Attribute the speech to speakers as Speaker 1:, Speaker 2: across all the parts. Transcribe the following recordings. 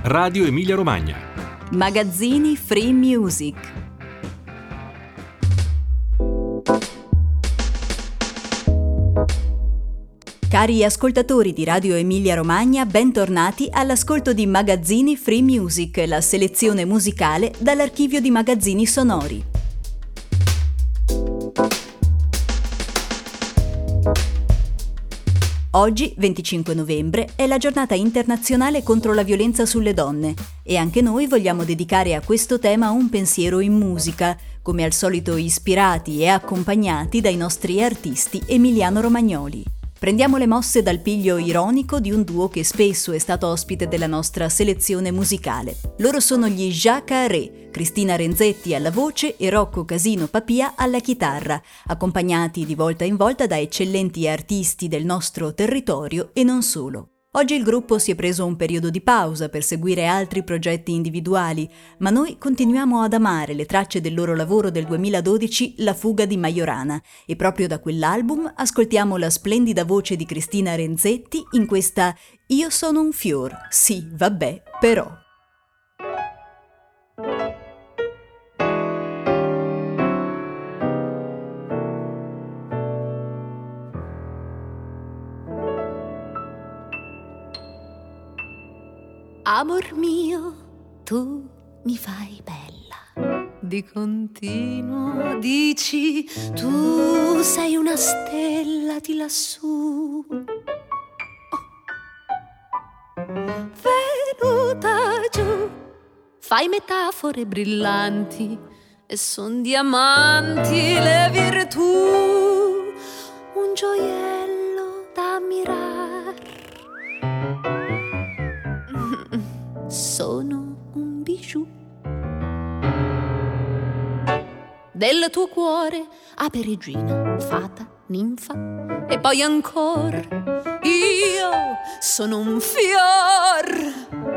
Speaker 1: Radio Emilia Romagna.
Speaker 2: Magazzini Free Music. Cari ascoltatori di Radio Emilia Romagna, bentornati all'ascolto di Magazzini Free Music, la selezione musicale dall'archivio di magazzini sonori. Oggi, 25 novembre, è la giornata internazionale contro la violenza sulle donne e anche noi vogliamo dedicare a questo tema un pensiero in musica, come al solito ispirati e accompagnati dai nostri artisti emiliano-romagnoli. Prendiamo le mosse dal piglio ironico di un duo che spesso è stato ospite della nostra selezione musicale. Loro sono gli Ja Carré, Cristina Renzetti alla voce e Rocco Casino Papia alla chitarra, accompagnati di volta in volta da eccellenti artisti del nostro territorio e non solo. Oggi il gruppo si è preso un periodo di pausa per seguire altri progetti individuali, ma noi continuiamo ad amare le tracce del loro lavoro del 2012, La fuga di Majorana, e proprio da quell'album ascoltiamo la splendida voce di Cristina Renzetti in questa Io sono un fior, sì, vabbè, però.
Speaker 3: Amor mio, tu mi fai bella. Di continuo dici, tu sei una stella di lassù. Venuta giù, fai metafore brillanti e son diamanti le virtù. Un gioiello da ammirare. Sono un bijou del tuo cuore, a perigina, fata, ninfa e poi ancora io sono un fior.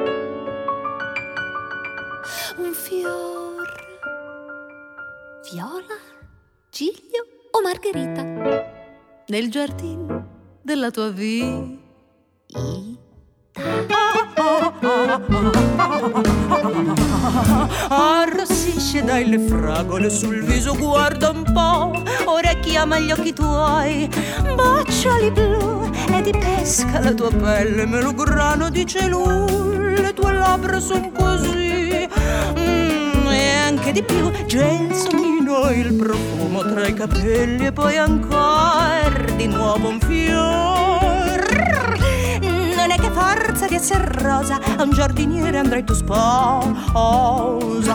Speaker 3: Un fior. Viola, giglio o margherita nel giardino della tua vita.
Speaker 4: Arrossisce dai le fragole sul viso, guarda un po', orecchi ama gli occhi tuoi, baciali blu e di pesca la tua pelle, melograno di celù, le tue labbra son così, e anche di più, gelsomino il profumo tra i capelli e poi ancora di nuovo un fior. Non è che forza di essere rosa, a un giardiniere andrai tu sposa.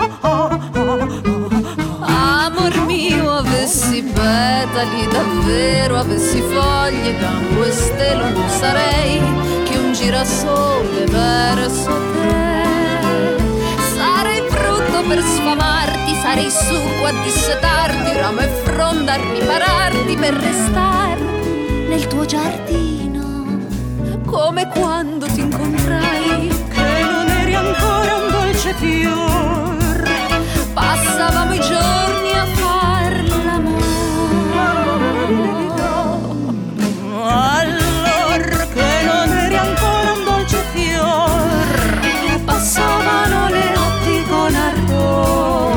Speaker 3: Amor mio, avessi petali davvero, avessi foglie, gambo e stelo, non sarei che un girasole verso te. Sarei frutto per sfamarti, sarei succo a dissetarti, ramo e fronda a ripararti per restare nel tuo giardino. Come quando ti incontrai,
Speaker 4: che non eri ancora un dolce fior,
Speaker 3: passavamo i giorni a far l'amore.
Speaker 4: Allora che non eri ancora un dolce fior,
Speaker 3: passavano le notti con ardore.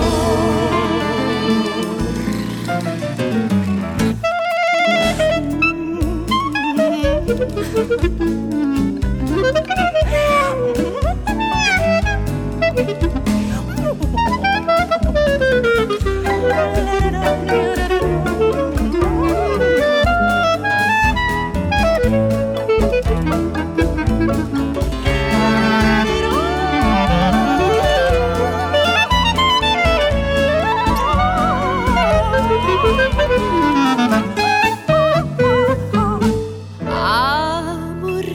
Speaker 3: Amor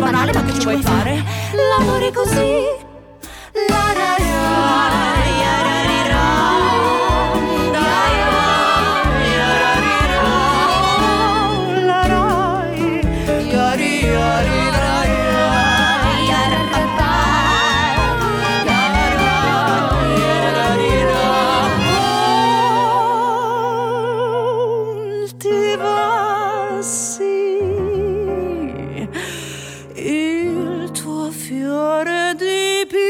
Speaker 4: banale, ma che ci vuoi fare? L'amore così. La la la, ya ra ri ra, da ya ra ri ra, la ra, ya ri ra, ya ra pa pa, ya ra ri ra. Voltiva sì, il tuo fiore di più.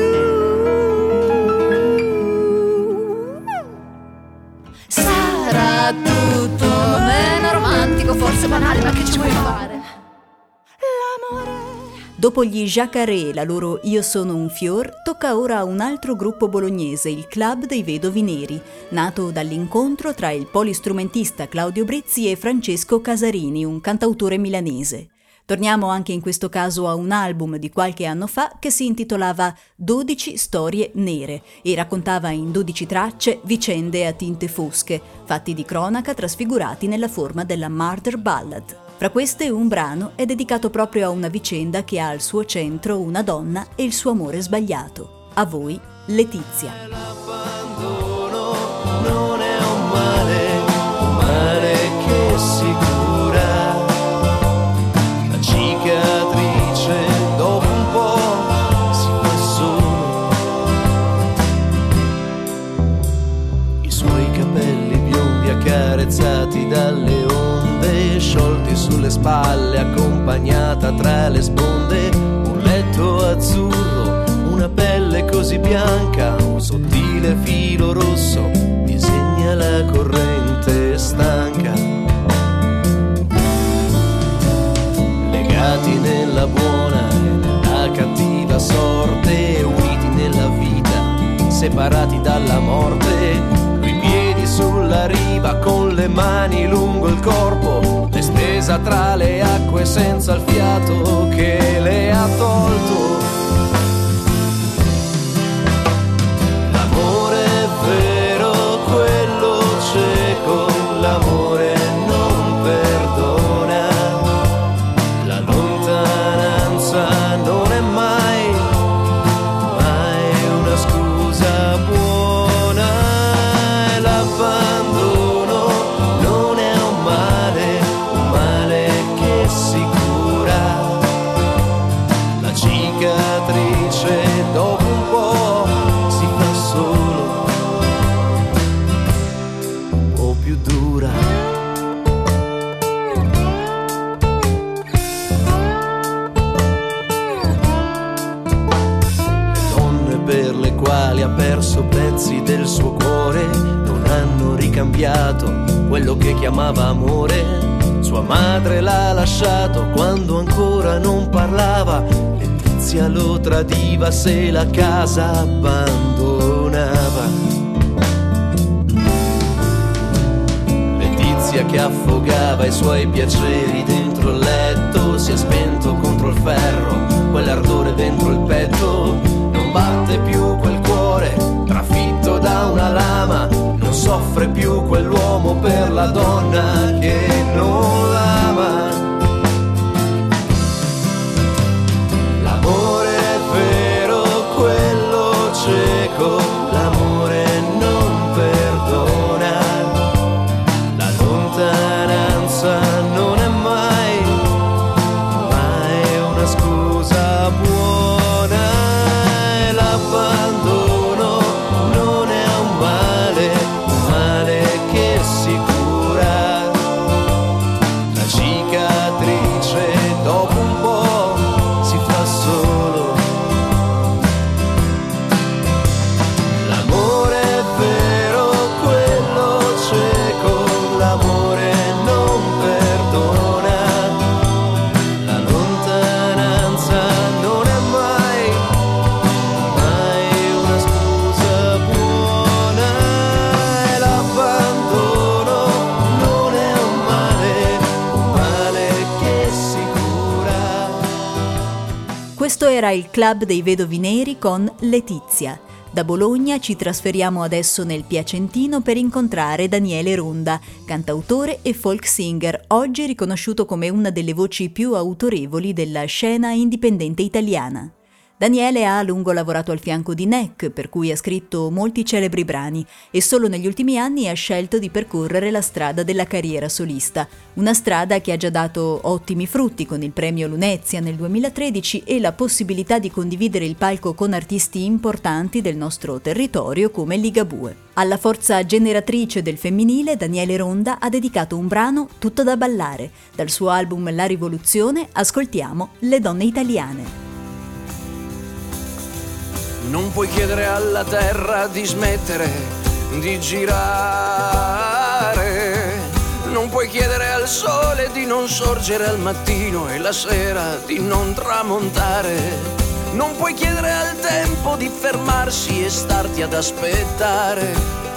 Speaker 3: Sarà tutto meno romantico, forse banale, ma che ci vuoi fare?
Speaker 4: L'amore.
Speaker 2: Dopo gli Jacare e la loro Io sono un fior, tocca ora a un altro gruppo bolognese, il Club dei Vedovi Neri, nato dall'incontro tra il polistrumentista Claudio Brezzi e Francesco Casarini, un cantautore milanese. Torniamo anche in questo caso a un album di qualche anno fa che si intitolava 12 storie nere e raccontava in 12 tracce vicende a tinte fosche, fatti di cronaca trasfigurati nella forma della murder ballad. Fra queste un brano è dedicato proprio a una vicenda che ha al suo centro una donna e il suo amore sbagliato. A voi, Letizia.
Speaker 1: L'abbandono non è un male che si cura. La cicatrice dopo un po' si fa solo. I suoi capelli biondi accarezzati dalle onde, sciolti sulle spalle, accompagnata tra le sponde, un letto azzurro, una pelle così bianca, un sottile filo rosso disegna la corrente stanca. Legati nella buona e nella cattiva sorte, uniti nella vita, separati dalla morte, coi piedi sulla riva, con le mani lungo il corpo, stesa tra le acque senza il fiato che le ha tolto. L'amore è vero, quello cieco, l'amore non perdona. La lontananza non è mai una scusa buona. E l'abbandono non è un male che si cura. La cicatrice dopo un po' si fa solo un po' più dura. Le donne per le quali ha perso pezzi del suo cuore non hanno ricambiato quello che chiamava amore. Sua madre l'ha lasciato quando ancora non parlava, Letizia lo tradiva se la casa abbandonava. Letizia che affogava i suoi piaceri dentro il letto, si è spento contro il ferro, quell'ardore dentro il petto, non batte più quel cuore trafitto da una lama, non soffre più quell'uomo per la donna che non l'ama. L'amore è vero, quello cieco, l'amore non perdona. La lontananza non è mai una scusa buona. E l'abbandono non è un male che si cura. La cicatrice dopo un po' si fa solo. L'amore è vero, quello cieco, l'amore non perdona. La lontananza non è mai una scusa buona. E l'abbandono non è un male che si cura.
Speaker 2: Questo era il Club dei Vedovi Neri con Letizia. Da Bologna ci trasferiamo adesso nel Piacentino per incontrare Daniele Ronda, cantautore e folk singer, oggi riconosciuto come una delle voci più autorevoli della scena indipendente italiana. Daniele ha a lungo lavorato al fianco di Neck, per cui ha scritto molti celebri brani, e solo negli ultimi anni ha scelto di percorrere la strada della carriera solista, una strada che ha già dato ottimi frutti con il premio Lunezia nel 2013 e la possibilità di condividere il palco con artisti importanti del nostro territorio come Ligabue. Alla forza generatrice del femminile, Daniele Ronda ha dedicato un brano tutto da ballare. Dal suo album La Rivoluzione ascoltiamo Le donne italiane.
Speaker 1: Non puoi chiedere alla terra di smettere di girare, non puoi chiedere al sole di non sorgere al mattino e la sera di non tramontare, non puoi chiedere al tempo di fermarsi e starti ad aspettare,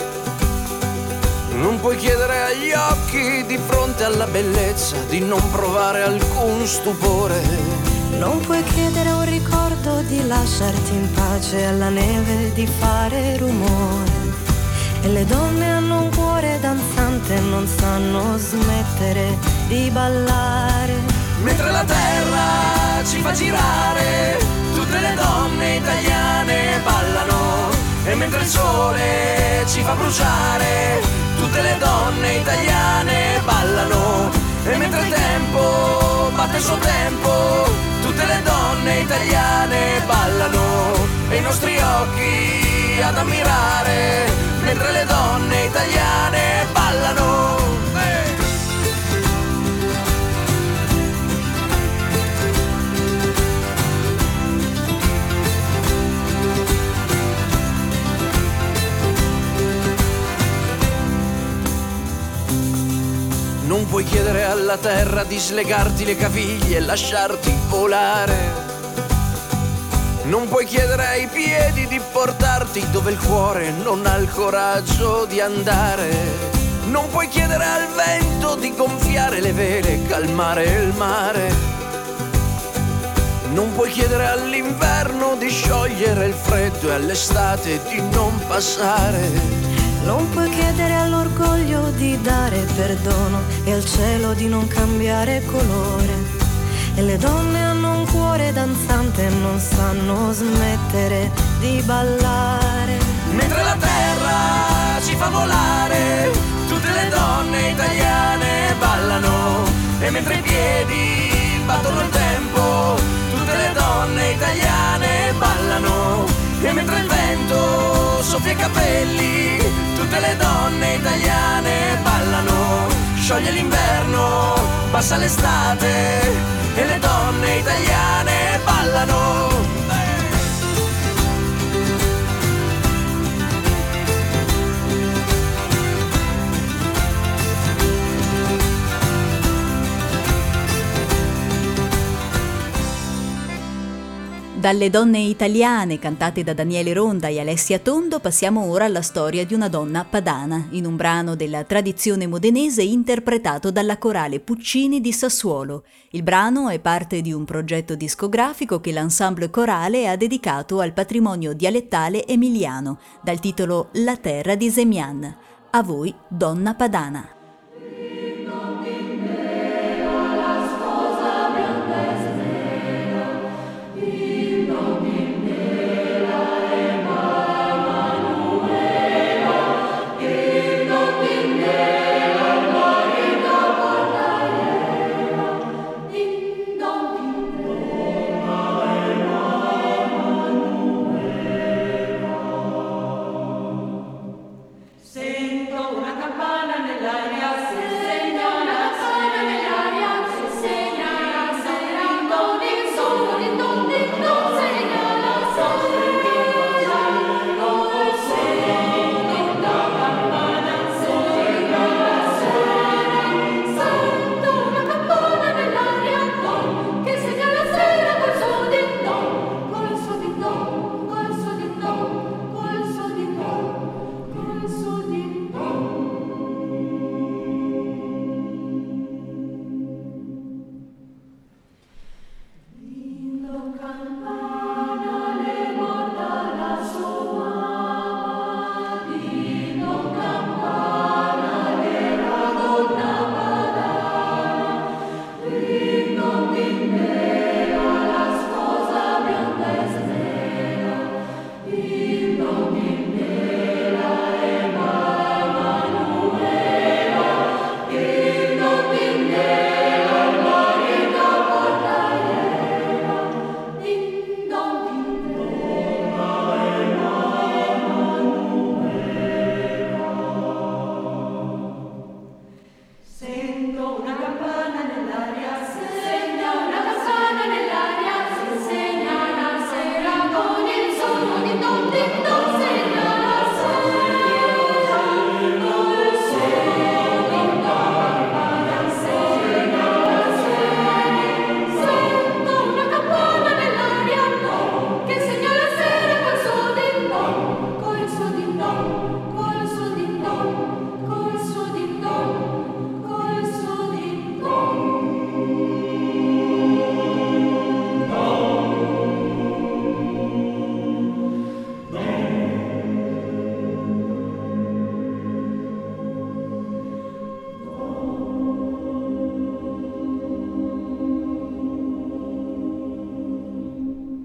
Speaker 1: non puoi chiedere agli occhi di fronte alla bellezza di non provare alcun stupore.
Speaker 4: Non puoi chiedere a un ricordo di lasciarti in pace, alla neve di fare rumore. E le donne hanno un cuore danzante e non sanno smettere di ballare. Mentre la terra ci fa girare, tutte le donne italiane ballano. E mentre il sole ci fa bruciare, tutte le donne italiane ballano. E mentre il tempo batte il suo tempo, tutte le donne italiane ballano. E i nostri occhi ad ammirare, mentre le donne italiane ballano. Non puoi chiedere alla terra di slegarti le caviglie e lasciarti volare. Non puoi chiedere ai piedi di portarti dove il cuore non ha il coraggio di andare. Non puoi chiedere al vento di gonfiare le vele e calmare il mare. Non puoi chiedere all'inverno di sciogliere il freddo e all'estate di non passare. Non puoi chiedere all'orgoglio di dare perdono e al cielo di non cambiare colore. E le donne hanno un cuore danzante e non sanno smettere di ballare. Mentre la terra ci fa volare, tutte le donne italiane ballano. E mentre i piedi battono il tempo, tutte le donne italiane ballano. E mentre il vento soffia i capelli, tutte le donne italiane ballano. Scioglie l'inverno, passa l'estate e le donne italiane ballano.
Speaker 2: Dalle donne italiane, cantate da Daniele Ronda e Alessia Tondo, passiamo ora alla storia di una donna padana, in un brano della tradizione modenese interpretato dalla Corale Puccini di Sassuolo. Il brano è parte di un progetto discografico che l'ensemble corale ha dedicato al patrimonio dialettale emiliano, dal titolo La terra di Semian. A voi, donna padana.
Speaker 5: Sento una campana nell'aria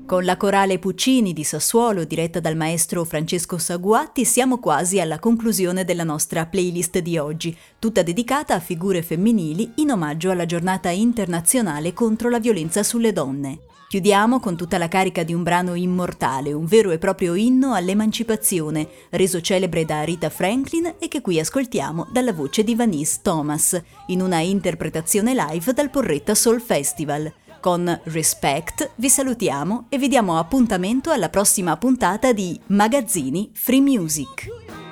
Speaker 2: Con la Corale Puccini di Sassuolo, diretta dal maestro Francesco Saguatti, siamo quasi alla conclusione della nostra playlist di oggi, tutta dedicata a figure femminili in omaggio alla giornata internazionale contro la violenza sulle donne. Chiudiamo con tutta la carica di un brano immortale, un vero e proprio inno all'emancipazione, reso celebre da Rita Franklin e che qui ascoltiamo dalla voce di Vanice Thomas, in una interpretazione live dal Porretta Soul Festival. Con Respect vi salutiamo e vi diamo appuntamento alla prossima puntata di Magazzini Free Music.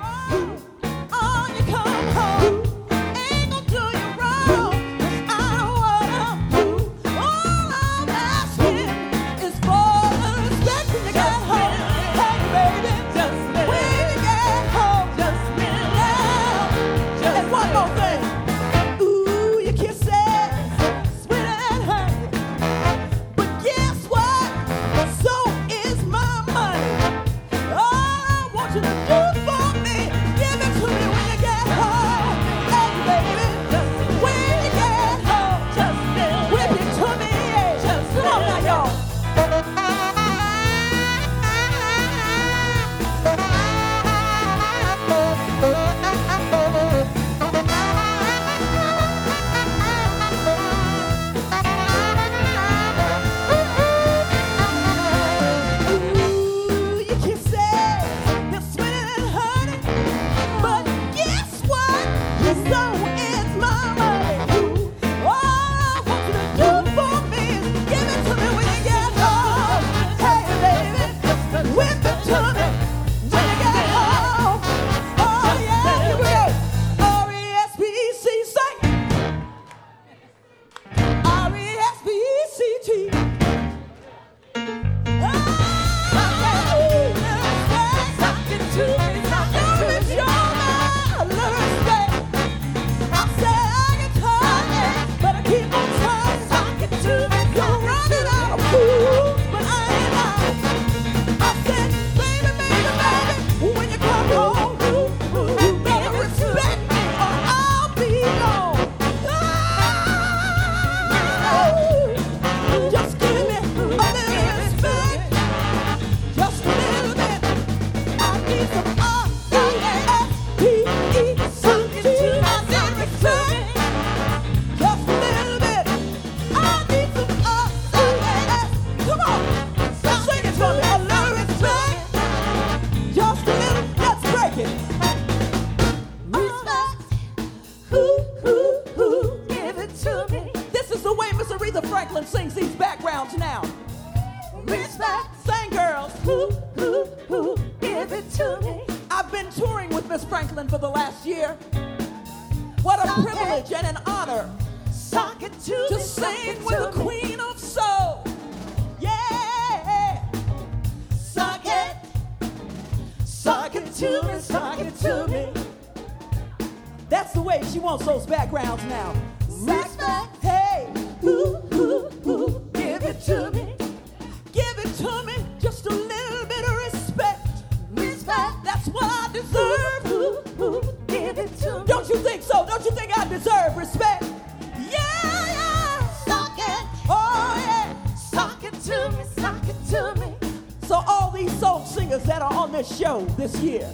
Speaker 5: This year,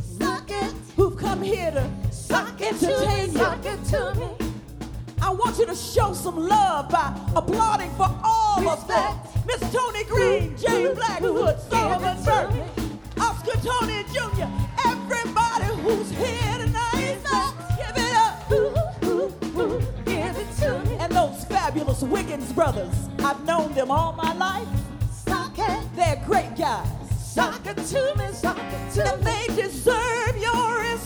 Speaker 5: who've come here to entertain you. I want you to show some love by applauding for all of them. Miss Tony Green, Jay Blackwood, Solomon Burton, Oscar Tony Jr., everybody who's here tonight. Give it up. Give it to me. And those fabulous Wiggins brothers, I've known them all my life. They're great guys. And they deserve your respect.